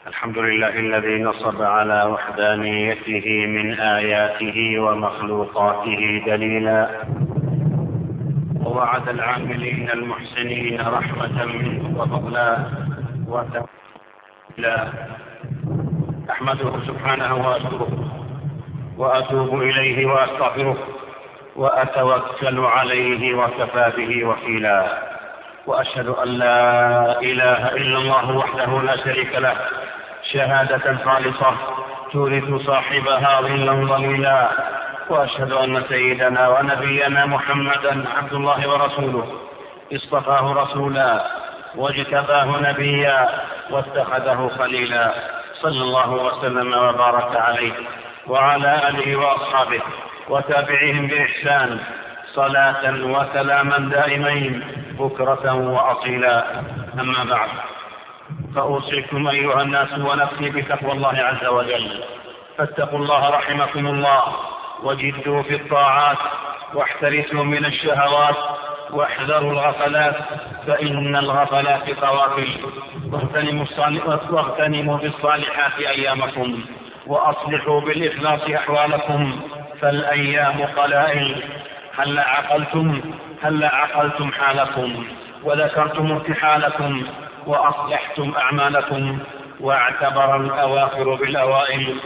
الحمد لله الذي نصب على وحدانيته من آياته ومخلوقاته دليلا، ووعد العاملين المحسنين رحمة منه وفضلا وتوفيقا. أحمده سبحانه وأشكره وأتوب إليه وأستغفره وأتوكل عليه وكفى به وكيلا، وأشهد أن لا إله إلا الله وحده لا شريك له شهادة خالصة تورث صاحبها ظلا ظليلا، وأشهد أن سيدنا ونبينا محمدا عبد الله ورسوله اصطفاه رسولا واجتباه نبيا واتخذه خليلا، صلى الله وسلم وبارك عليه وعلى آله وأصحابه وتابعهم بإحسان صلاة وسلاما دائمين بكرة وأصيلا. أما بعد، فأوصيكم أيها الناس ونفسي بتقوى الله عز وجل، فاتقوا الله رحمكم الله، وجدوا في الطاعات، واحترسوا من الشهوات، واحذروا الغفلات فإن الغفلات قوافل، واغتنموا بالصالحات أيامكم، وأصلحوا بالإخلاص أحوالكم فالأيام قلائل. هل عقلتم حالكم وذكرتم ارتحالكم وأصلحتم أعمالكم، واعتبر الأواخر بالأوائل،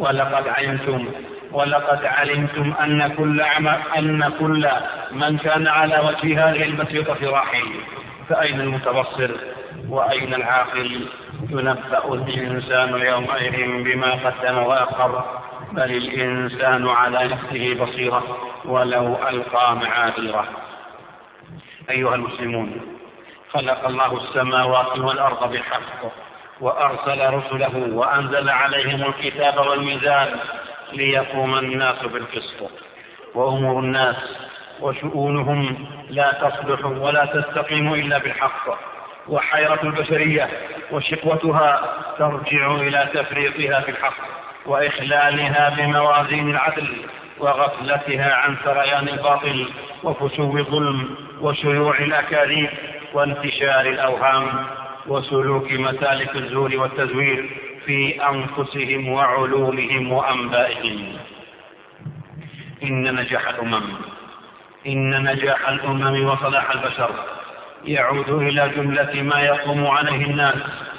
ولقد علمتم أن كل من كان على وجه هذه البسيطة راحل، فأين المتبصر وأين العاقل؟ ينبأ الإنسان يومئذ بما قدم وأخر، بل الإنسان على نفسه بصيرة ولو ألقى معاذيره. أيها المسلمون، خلق الله السماوات والأرض بالحق، وأرسل رسله وأنزل عليهم الكتاب والميزان ليقوم الناس بالقسط، وأمور الناس وشؤونهم لا تصلح ولا تستقيم إلا بالحق، وحيرة البشرية وشقوتها ترجع إلى تفريطها في الحق وإخلالها بموازين العدل، وغفلتها عن سريان الباطل وفشو الظلم وشيوع الأكاذيب وانتشار الأوهام وسلوك مسالك الزور والتزوير في أنفسهم وعلومهم وأنبائهم. إن نجاح الأمم وصلاح البشر يعود إلى جملة ما يقوم عليه الناس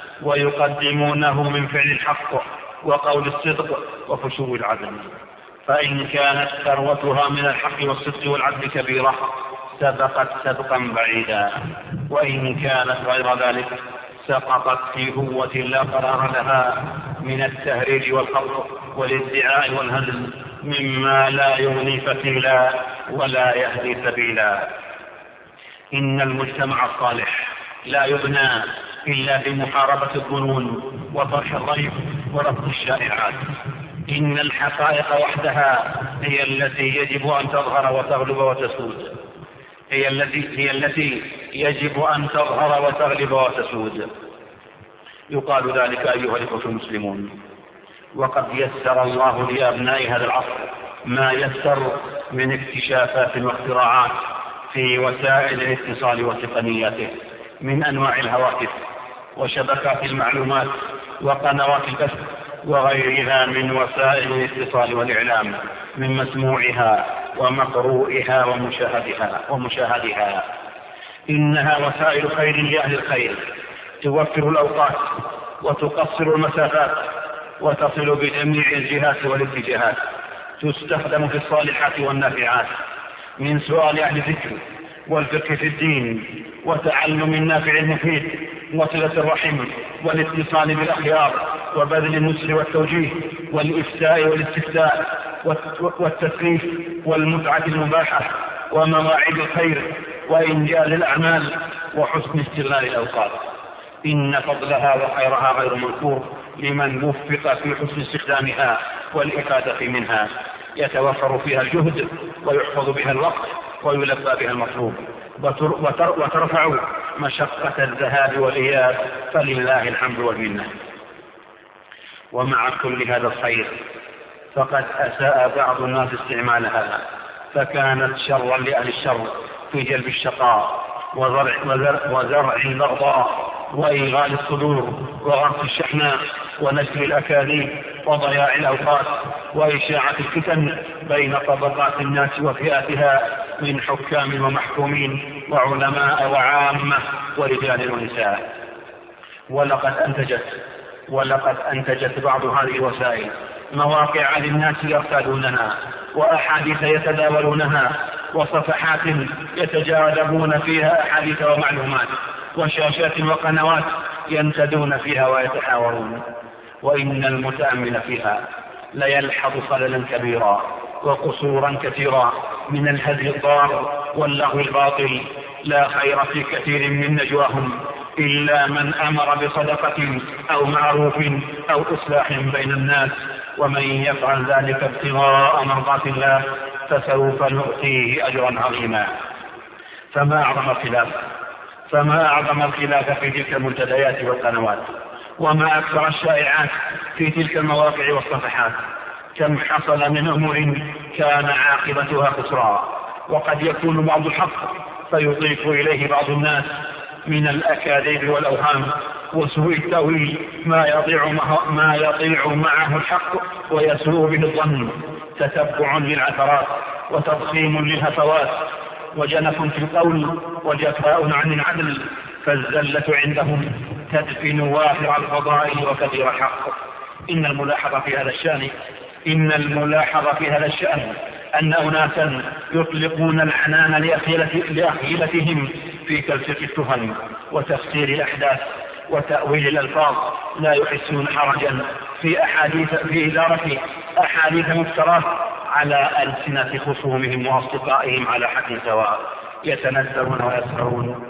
ويقدمونه من فعل الحق وقول الصدق وفشو العدل، فإن كانت ثروتها من الحق والصدق والعدل كبيرة سبقت سبقا بعيدا، وإن كانت غير ذلك سقطت في هوة لا قرار لها من التهريج والخلط والادعاء والهزل، مما لا يغني فتيلا ولا يهدي سبيلا. إن المجتمع الصالح لا يبنى إلا بمحاربة الظنون وطرح الريب ورفض الشائعات. إن الحقائق وحدها هي التي يجب أن تظهر وتغلب وتسود، هي التي يجب أن تظهر وتغلب وتسود. يقال ذلك أيها الإخوة المسلمون، وقد يسر الله لأبناء هذا العصر ما يسر من اكتشافات واختراعات في وسائل الاتصال وتقنياته، من أنواع الهواتف وشبكات المعلومات وقنوات البث وغيرها من وسائل الاتصال والإعلام، من مسموعها ومقروئها ومشاهدها. إنها وسائل خير لأهل الخير، توفر الأوقات وتقصر المسافات وتصل بجميع الجهات والاتجاهات، تستخدم في الصالحات والنافعات، من سؤال أهل الذكر والفقه في الدين وتعلم النافع المفيد وصلة الرحم والاتصال بالأخيار وبذل النصر والتوجيه والإفتاء والاستفتاء والتثقيف والمتعة المباحة ومواعيد الخير وإنجاز الأعمال وحسن استغلال الأوقات. إن فضلها وخيرها غير منكور لمن وفق في حسن استخدامها والإفادة منها، يتوفر فيها الجهد ويحفظ بها الوقت ويلبى بها المطلوب، وترفع مشقة الذهاب والإياب، فلله الحمد والمنة. ومع كل هذا الخير فقد أساء بعض الناس استعمالها، فكانت شرا لأهل الشر في جلب الشقاء وزرع البغضاء وإيغال الصدور وغرس الشحناء ونشر الأكاذيب وضياع الأوقات وإشاعة الفتن بين طبقات الناس وفئاتها من حكام ومحكومين وعلماء وعامة ورجال ونساء. ولقد أنتجت بعض هذه الوسائل مواقع للناس يرتادونها، وأحاديث يتداولونها، وصفحات يتجاذبون فيها أحاديث ومعلومات، وشاشات وقنوات ينتدون فيها ويتحاورون. وإن المتأمل فيها ليلحظ خللا كبيرا وقصورا كثيرا من الهدي الضار واللغو الباطل. لا خير في كثير من نجواهم إلا من أمر بصدقة أو معروف أو إصلاح بين الناس، ومن يفعل ذلك ابتغاء مرضات الله فسوف نؤتيه أجرا عظيما. فما أعظم الخلاف في تلك المنتديات والقنوات، وما أكثر الشائعات في تلك المواقع والصفحات. كم حصل من أمور كان عاقبتها خسرا، وقد يكون بعض الحق فيضيف إليه بعض الناس من الأكاذيب والأوهام وسوء التأويل ما يضيع معه الحق ويسوء به الظن، تتبع للعثرات وتضخيم للهفوات وجنف في القول وجفاء عن العدل. فالزلة عندهم تدفن وافر الفضائل وكثير الحق. إن الملاحظ في هذا الشأن أن أناسا يطلقون العنان لأخيلتهم في تلفيق التهم وتفسير الأحداث وتأويل الألفاظ، لا يحسون حرجا في إدارة أحاديث مفترات على ألسنة خصومهم وأصدقائهم على حد سواء، يتنزلون ويسخرون.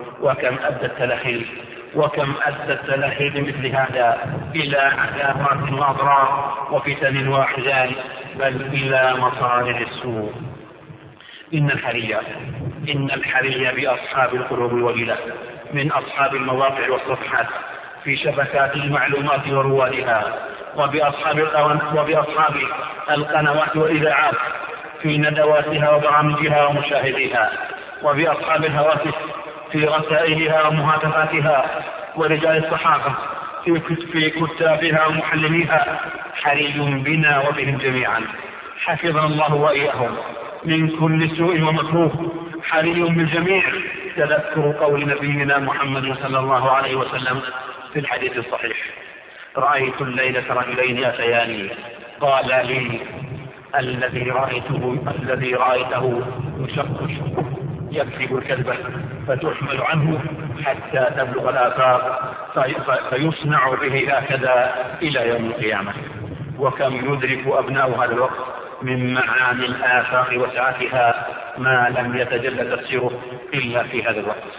وكم أدى التلهي بمثل هذا إلى عداوات وأضرار وفتن وأحزان، بل إلى مصالح السوء. إن الحري بأصحاب القلوب الوجلة من أصحاب المواقع والصفحات في شبكات المعلومات وروادها، وبأصحاب القنوات والإذاعات في ندواتها وبرامجها ومشاهديها، وبأصحاب الهواتف في رسائلها ومهاتفاتها، ورجال الصحافة في كتابها ومحلليها. حري بنا وبهم جميعا حفظنا الله وإياهم من كل سوء ومكروه. حري بالجميع تذكر قول نبينا محمد صلى الله عليه وسلم في الحديث الصحيح: رأيت الليلة رجلين أتياني قال لي الذي رأيته يشق يكذب الكذبة فتحمل عنه حتى تبلغ الآفاق فيصنع به هكذا إلى يوم القيامة. وكم يدرك أبناء هذا الوقت من معاني الآفاق وسعتها ما لم يتجلى تفسيره إلا في هذا الوقت.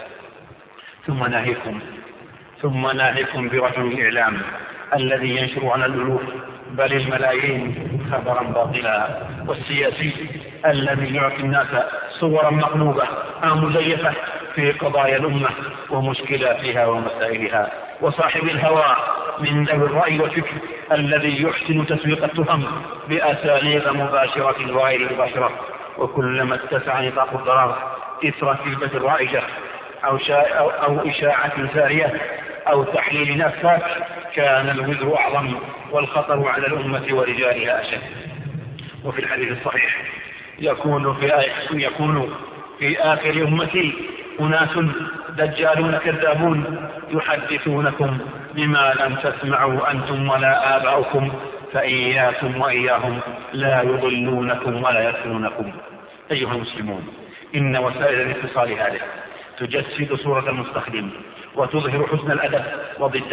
ثم ناهيكم برجل الإعلام الذي ينشر على الألوف بل الملايين خبرا باطلا، والسياسي الذي يعطي الناس صورا مقلوبة أو مزيفة في قضايا الأمة ومشكلاتها ومسائلها، وصاحب الهوى من ذوي الرأي والفكر الذي يحسن تسويق التهم بأساليب مباشرة وغير مباشرة. وكلما اتسع نطاق الضرر إثر كلمة رائجة أو إشاعة سارية أو تحليل أفاك كان الوزر أعظم والخطر على الأمة ورجالها أشد. وفي الحديث الصحيح يكون في آخر أمتي أناس دجالون كذابون يحدثونكم بما لم تسمعوا أنتم ولا آباؤكم، فإياكم وإياهم لا يضلونكم ولا يفتنونكم. أيها المسلمون، إن وسائل الاتصال هذه تجسد صورة المستخدم وتظهر حسن الأدب وضده،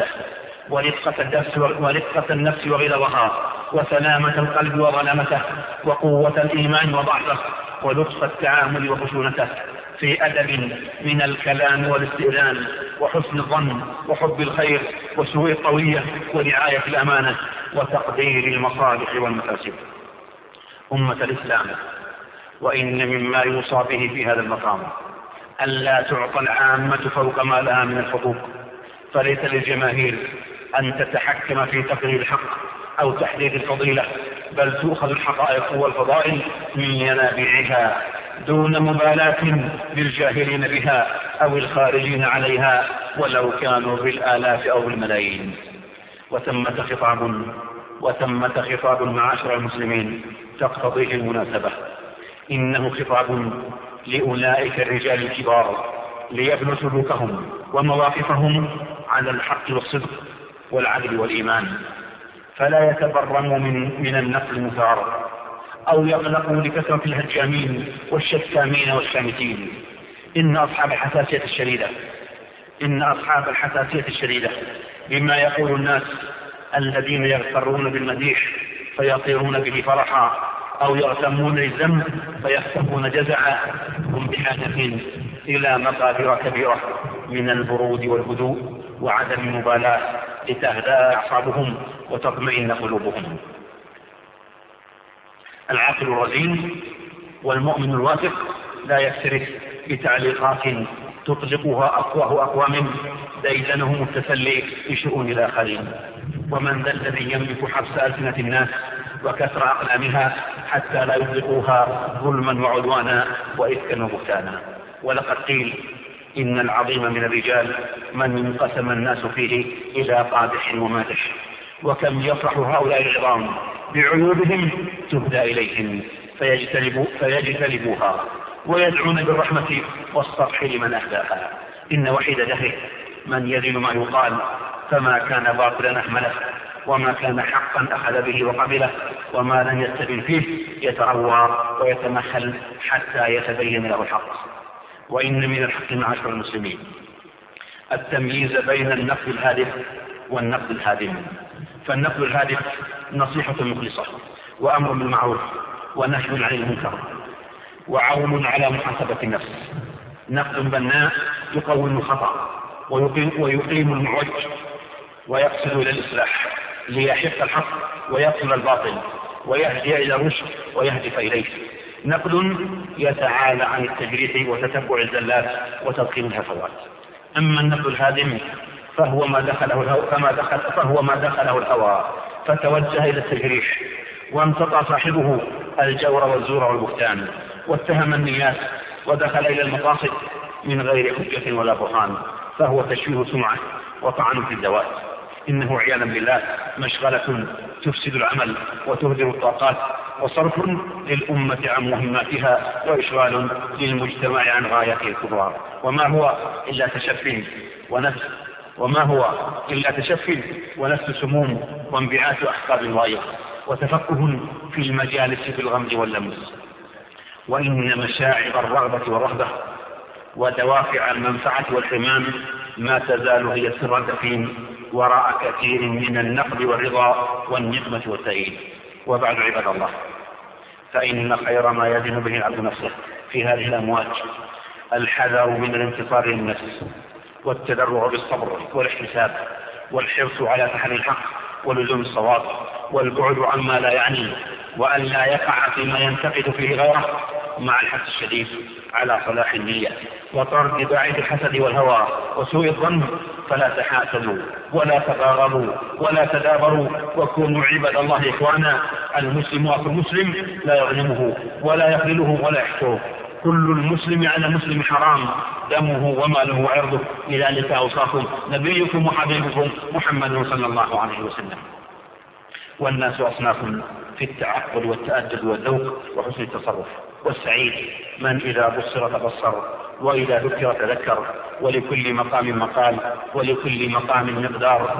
ورقة النفس وغلظها، وسلامة القلب وظلامته، وقوة الإيمان وضعفه، ولطف التعامل وخشونته، في أدب من الكلام والاستئذان وحسن الظن وحب الخير وسوء الطوية ورعاية الأمانة وتقدير المصالح والمكاسب. أمة الإسلام، وإن مما يوصى به في هذا المقام ألا تعطى العامة فوق ما لها من الحقوق، فليس للجماهير أن تتحكم في تقرير الحق أو تحديد الفضيلة، بل تؤخذ الحقائق والفضائل من ينابيعها دون مبالاة بالجاهلين بها أو الخارجين عليها ولو كانوا بالآلاف أو بالملايين. وثمة خطاب معاشر المسلمين تقتضيه المناسبة. إنه خطاب لأولئك الرجال الكبار ليبنوا سلوكهم ومواقفهم على الحق والصدق والعدل والإيمان، فلا يتبرموا من النقل المثار أو يقلقوا لكثرة الهجامين والشتامين والشامتين. إن أصحاب الحساسية الشديدة بما يقول الناس الذين يغترون بالمديح فيطيرون به فرحا أو يغتمون للذنب فيختفون جزعا، هم بحاجة إلى مقادير كبيرة من البرود والهدوء وعدم المبالاة لتهدأ أعصابهم وتطمئن قلوبهم. العاقل الرزين والمؤمن الواثق لا يكترث بتعليقات تطلقها أفواه أقوام ديدنهم التسلي بشؤون الآخرين. ومن ذا الذي يملك حبس ألسنة الناس وكسر أقلامها حتى لا يطلقوها ظلما وعدوانا وإفكا وبهتانا؟ ولقد قيل إن العظيم من الرجال من انقسم الناس فيه إلى قادح ومادح، وكم يفرح هؤلاء العظام بعيوبهم تهدى إليهم فيجتنبوها ويدعون بالرحمة والصفح لمن أهداها. إن وحيد دهره من يزن ما يقال، فما كان باطلا أحمله، وما كان حقا أخذ به وقبله، وما لم يستبن فيه يتعوى ويتمثل حتى يتبين له الحق. وإن من الحق معاشر المسلمين التمييز بين النقد الهادف والنقد الهادم. فالنقد الهادف نصيحة مخلصة وأمر بالمعروف ونهي عن المنكر وعون على محاسبة النفس. نقد بناء يقوم الخطأ ويقيم المعوج ويقصد إلى الإصلاح ليحق الحق ويقتل الباطل ويهدي إلى الرشد ويهدف إليه. نقد يتعالى عن التجريح وتتبع الزلات وتضخيم الهفوات. أما النقد الهادم فهو ما دخله الهوى فتوجه إلى التجريح، وانتقى صاحبه الجور والزور والبهتان واتهم النيات ودخل إلى المقاصد من غير حجة ولا برهان، فهو تشويه سمعة وطعن في الذوات. إنه عياذا بالله مشغلة تفسد العمل وتهدر الطاقات، وصرف للأمة عن مهماتها، وإشغال للمجتمع عن غايته الكبرى. وما هو إلا تشفي ونفس سموم وانبعاث أحقاب الواية وتفكه في المجالس بالغمز واللمس. وإن مشاعر الرغبة والرهبة ودوافع المنفعة والحمام ما تزال هي سر الدفين وراء كثير من النقد والرضا والنقمة والتأييد. وبعد عباد الله، فإن خير ما يزن به العبد نفسه في هذه الأمواج الحذر من الانتصار للنفس والتدرع بالصبر والاحتساب والحرص على تحري الحق ولزوم الصواب والبعد عما لا يعني، وأن لا يقع فيما ينتقد فيه غيره، مع الحث الشديد على صلاح النية وطرد باعث الحسد والهوى وسوء الظن. فلا تحاسدوا ولا تغارروا ولا تدابروا، وكونوا عباد الله إخوانا. المسلم أخو المسلم لا يظلمه ولا يخذله ولا يحقره. كل المسلم على المسلم حرام دمه وماله وعرضه. لذلك أوصاكم نبيكم وحبيبكم محمد صلى الله عليه وسلم. والناس أصناف في التعقل والتأدب والذوق وحسن التصرف. والسعيد من إذا بصر تبصر وإذا ذكر تذكر، ولكل مقام مقال ولكل مقام مقدار.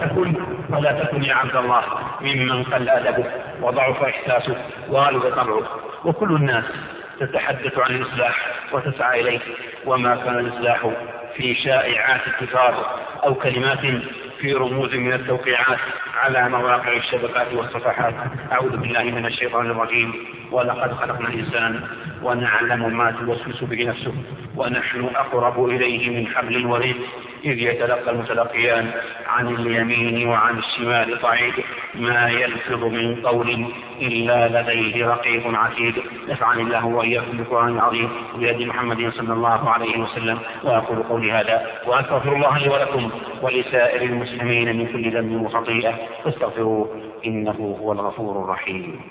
فلا تكن يا عبد الله ممن قل أدبه وضعف إحساسه وغلب طبعه. وكل الناس تتحدث عن الإصلاح وتسعى إليه، وما كان الإصلاح في شائعات الكفار أو كلمات في رموز من التوقيعات على مواقع الشبكات والصفحات. أعوذ بالله من الشيطان الرجيم. ولقد خلقنا الإنسان ونعلم ما توسوس به نفسه ونحن أقرب إليه من حبل الوريد إذ يتلقى المتلقيان عن اليمين وعن الشمال قعيد ما يلفظ من قول إلا لديه رقيب عتيد. نفعني الله وإياكم بالقرآن العظيم وبهدي محمد صلى الله عليه وسلم. وأقول قولي هذا وأستغفر الله لي ولكم ولسائر المسلمين من كل ذنب وخطيئة فاستغفروه إنه هو الغفور الرحيم.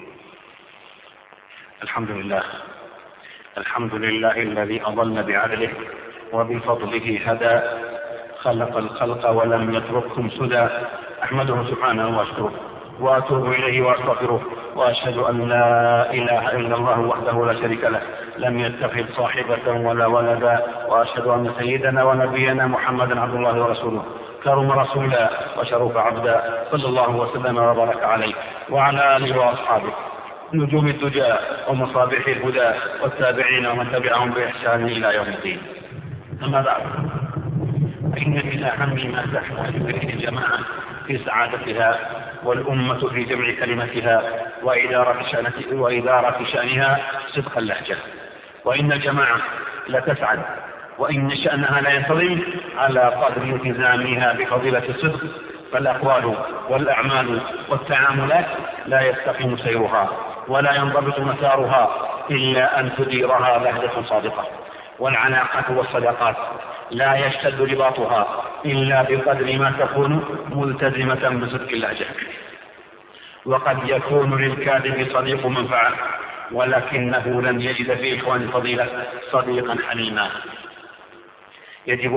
الحمد لله الذي أضل بعدله وبفضله هدى، خلق الخلق ولم يتركهم سدى. أحمده سبحانه وأشكره وأتوب إليه وأستغفره، وأشهد أن لا إله إلا الله وحده لا شريك له، لم يتخذ صاحبة ولا ولدا، وأشهد أن سيدنا ونبينا محمدا عبد الله ورسوله، كرم رسولا وشرف عبدا، صلى الله وسلم وبارك عليه وعلى آله وأصحابه نجوم الدجى ومصابيح الهدى والتابعين ومن تبعهم بإحسان إلى يوم الدين. أما بعد، فإن من أهم ما تحتاج إليه الجماعة في سعادتها والأمة في جمع كلمتها وإدارة شأنها صدق اللهجة، وإن الجماعة لتسعد وإن شأنها لا ينتظم على قدر التزامها بفضيلة الصدق، فالأقوال والأعمال والتعاملات لا يستقيم سيرها ولا ينضبط مسارها إلا أن تديرها لهجة صادقة، والعلاقات والصداقات لا يشتد رباطها إلا بقدر ما تكون ملتزمة بصدق اللهجة. وقد يكون للكاذب صديق منفعة، ولكنه لن يجد في إخوان الفضيلة صديقا حليما. يجب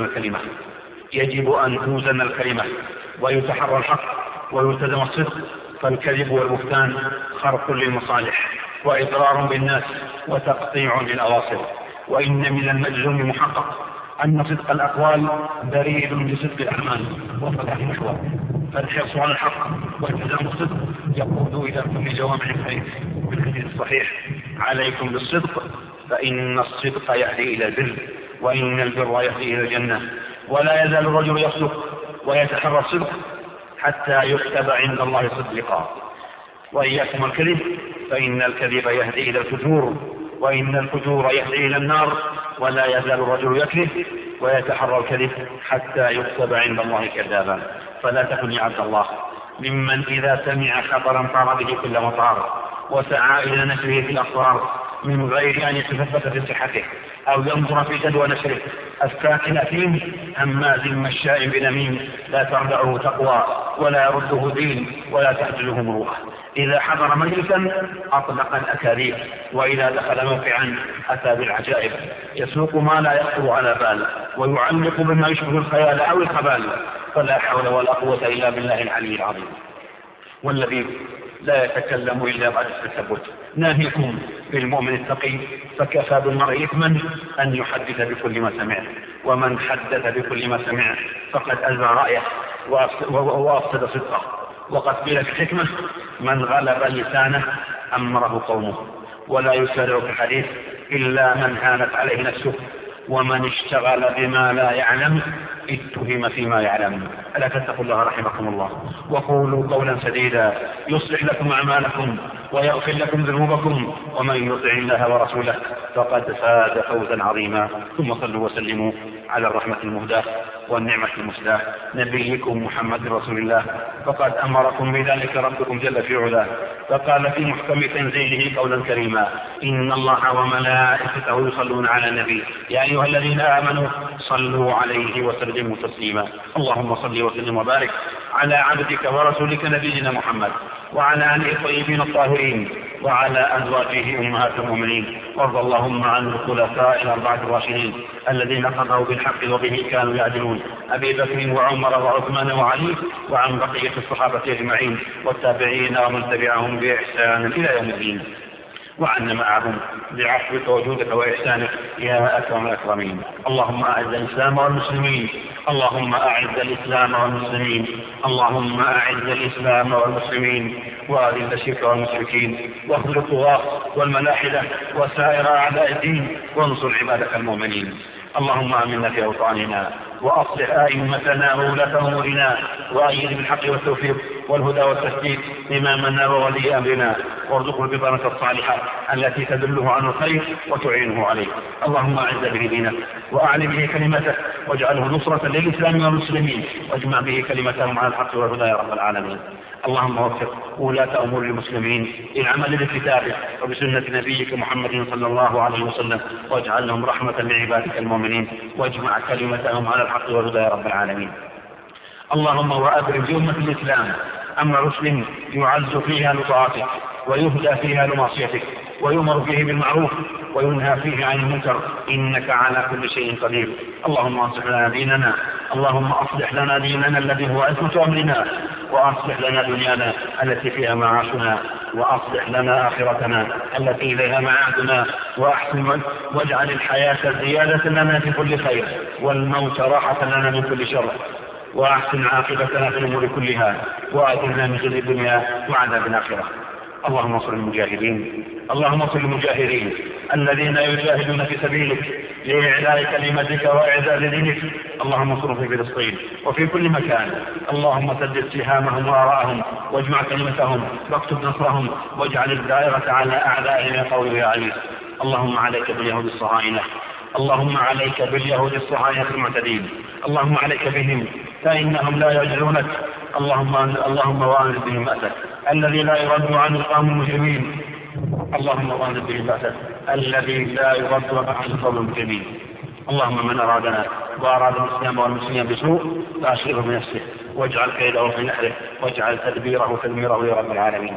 أن توزن الكلمة ويتحرى الحق ويلتزم الصدق، فالكذب والبهتان خرق للمصالح وإضرار بالناس وتقطيع للأواصر. وإن من المجزوم محقق أن صدق الأقوال بريد لصدق الأعمال وفتح المحور، فالحرص على الحق والتزام الصدق يقود إلى كل جوامع الخير. بالحديث الصحيح: عليكم بالصدق فإن الصدق يهدي إلى البر، وإن البر يهدي إلى الجنة. ولا يزال الرجل يصدق ويتحرى الصدق حتى يكتب عند الله صديقا. وإياكم الكذب فإن الكذب يهدي إلى الفجور، وإن الفجور يهدي إلى النار. ولا يزال الرجل يكذب ويتحرى الكذب حتى يكتب عند الله كذابا. فلا تكن يا عبد الله ممن إذا سمع خبرا طار به كل مطار وسعى إلى نشره في الأسرار من غير أن يتثبت في صحته أو ينظر في جدوى نشره، أفكاك أثيم هماز مشاء بنميم، لا تردعه تقوى ولا يرده دين ولا تحجله مروءة. إذا حضر مجلسا أطلق الأكاذيب، وإذا دخل موقعا أتى بالعجائب، يسوق ما لا يخطر على بال ويعلق بما يشبه الخيال أو الخبال. فلا حول ولا قوة إلا بالله العلي العظيم. والذي لا يتكلم إلا بعد التثبت. ناهيكم بالمؤمن التقي، فكفى بالمرء إثما أن يحدث بكل ما سمع، ومن حدث بكل ما سمع فقد ألغى رأيه وأفسد صدقه. وقد قيل في الحكمة: من غلب لسانه أمره قومه، ولا يسارع في الحديث إلا من هانت عليه نفسه، ومن اشتغل بما لا يعلم اتهم فيما يعلم. ألا تتقوا الله رحمكم الله، وقولوا قولا سديدا يصلح لكم أعمالكم ويغفر لكم ذنوبكم، ومن يطع الله ورسوله فقد فاز فوزا عظيما. ثم صلوا وسلموا على الرحمة المهداة والنعمة المسداة نبيكم محمد رسول الله، فقد أمركم بذلك ربكم جل في علاه، فقال في محكم تنزيله قولا كريما: إن الله وملائكته يصلون على النبي يا أيها الذين آمنوا صلوا عليه وسلموا تسليما. اللهم صل وسلم وبارك على عبدك ورسولك نبينا محمد وعلى آله الطيبين الطاهرين وعلى أزواجه أمهات المؤمنين. وارض اللهم عن الخلفاء الأربعة الراشدين الذين قضوا بالحق وبه كانوا يعدلون: أبي بكر وعمر وعثمان وعلي، وعن بقية الصحابة أجمعين والتابعين ومن تبعهم بإحسان إلى يوم الدين، وعنا معهم بعفوك وجودك وإحسانك يا أكرم الأكرمين. اللهم أعز الإسلام والمسلمين، اللهم أعز الإسلام والمسلمين، اللهم أعز الإسلام والمسلمين، وأذل الشرك والمشركين، واخذل الطغاة والملاحدة وسائر أعداء الدين، وانصر عبادك المؤمنين. اللهم آمنا في أوطاننا، وأصلح أئمتنا وولاة أمورنا، وأيد بالحق والتوفيق والهدى والتسديد إمامنا وولي أمرنا، وارزقه البطانة الصالحة التي تدله عن الخير وتعينه عليه. اللهم أعز به دينك وأعلي به كلمتك، واجعله نصرة للإسلام والمسلمين، واجمع به كلمتهم على الحق والهدى يا رب العالمين. اللهم وفق ولاة أمور المسلمين للعمل بكتابك وبسنة نبيك محمد صلى الله عليه وسلم، واجعلهم رحمة لعبادك المؤمنين، واجمع كلمتهم على الحق والهدى يا رب العالمين. اللهم وأبرم بأمة الإسلام أمر رشد يعز فيها لطاعتك ويهدى فيها لمعصيتك، ويؤمر فيه بالمعروف وينهى فيه عن المنكر، إنك على كل شيء قدير. اللهم اصلح لنا ديننا، اللهم اصلح لنا ديننا الذي هو عصمة أمرنا، وأصلح لنا دنيانا التي فيها معاشنا، وأصلح لنا آخرتنا التي إليها معادنا، وأحسن واجعل الحياة زيادة لنا في كل خير، والموت راحة لنا من كل شر، وأحسن عاقبتنا في الأمور كلها، وأجرنا من خزي الدنيا وعذاب الآخرة. اللهم انصر المجاهدين، اللهم انصر المجاهدين الذين يجاهدون في سبيلك لإعلاء كلمتك وإعزاز دينك. اللهم انصرهم في فلسطين وفي كل مكان. اللهم سدد سهامهم وآراءهم، واجمع كلمتهم، واكتب نصرهم، واجعل الدائرة على أعدائهم يا قوي يا عزيز. اللهم عليك باليهود الصهاينة، اللهم عليك باليهود الصهاينة المعتدين، اللهم عليك بهم فإنهم لا يعجزونك. اللهم وانزل بهم بأسك الذي لا يرد عن القوم المجرمين. اللهم وانزل بهم بأسك الذي لا يرد عن القوم المجرمين. اللهم من أرادنا وأراد الإسلام والمسلمين بسوء فأشغله بنفسه، واجعل كيده في نحره، واجعل تدبيره تدميره يا رب العالمين.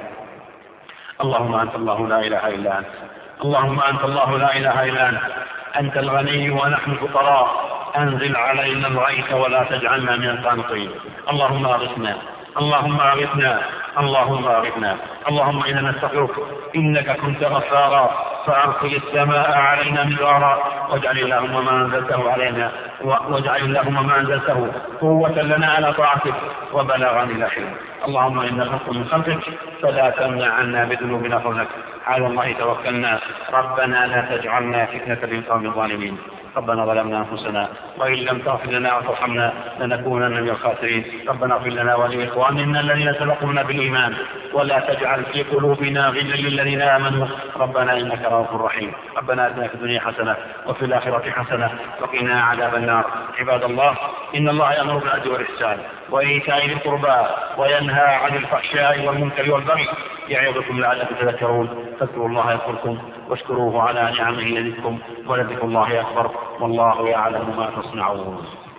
اللهم أنت الله لا إله إلا أنت، اللهم أنت الله لا إله إلا أنت، أنت الغني ونحن الفقراء، أنزل علينا الغيث ولا تجعلنا من القانطين. اللهم أغثنا، اللهم أغثنا، اللهم أغثنا. اللهم إنا نستغفرك إنك كنت غفارا فأرسل السماء علينا مدرارا، واجعل اللهم ما أنزلته علينا، واجعل اللهم ما أنزلته قوة لنا على طاعتك وبلاغا إلى حلم. اللهم إنا خلق من خلقك فلا تمنع عنا بذنوبنا فضلك. على الله توكلنا، ربنا لا تجعلنا فتنة للقوم الظالمين. ربنا ظلمنا أنفسنا وإن لم تغفر لنا وترحمنا لنكونن من الخاسرين. ربنا اغفر لنا ولإخواننا الذين سبقونا بالإيمان ولا تجعل في قلوبنا غلا للذين آمنوا ربنا إنك رؤوف رحيم. ربنا آتنا في الدنيا حسنة وفي الآخرة حسنة وقنا عذاب النار. عباد الله، إن الله يأمر بالعدل والإحسان وإيتاء ذي القربى وينهى عن الفحشاء والمنكر والبغي يعظكم لعلكم تذكرون. فاذكروا الله يذكركم واشكروه على نعمه يزدكم ولذكر الله أكبر والله يعلم ما تصنعون.